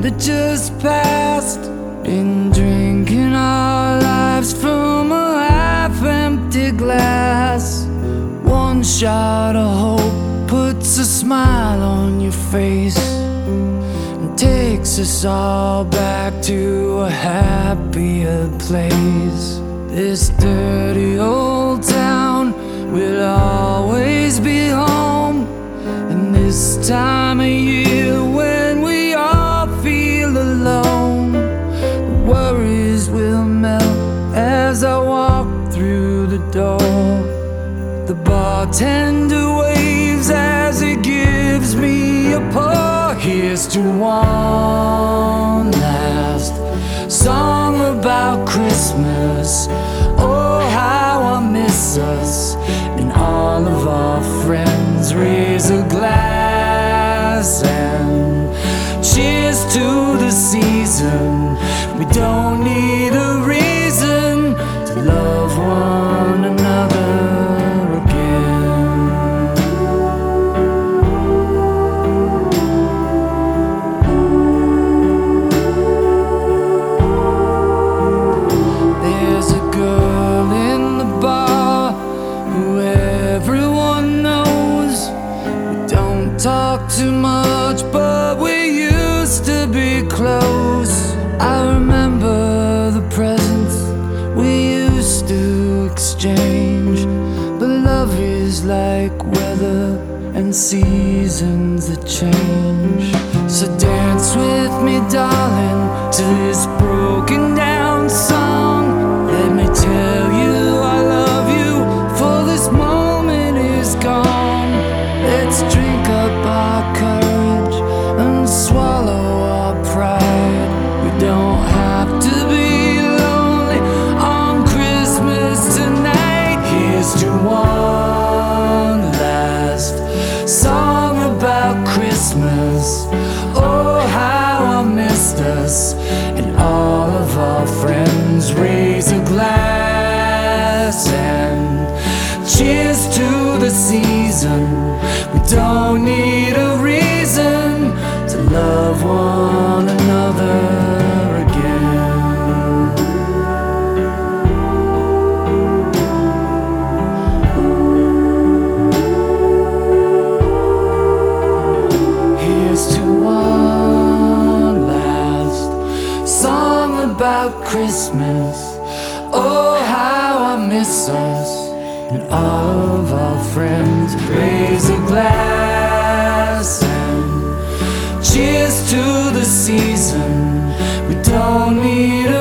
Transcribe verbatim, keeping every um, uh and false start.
that just passed. Been drinking our lives from a half-empty glass. One shot of hope puts a smile on your face and takes us all back to a happier place. This dirty old town will always be home. And this time of year when we all feel alone, the worries will melt as I walk through the door. The bartender waves as he gives me a pour. Here's to one last song about Christmas. Oh, how I miss us. And all of our friends raise a glass and cheers to the season. We don't need a reason to love one another. Talk too much, but we used to be close. I remember the presents we used to exchange. But love is like weather and seasons that change. So dance with me, darling, to this broken down song. Let me tell you I love you, for this moment is gone. Let's drink up our courage and swallow our pride. We don't have to be lonely on Christmas tonight. Here's to one last song about Christmas. Oh, how I missed us. And all of our friends raise a glass and cheers to the season. We don't need a reason to love one another again. Here's to one last song about Christmas. Oh, how I miss us. And all of our friends raise a glass and cheers to the season. We don't need a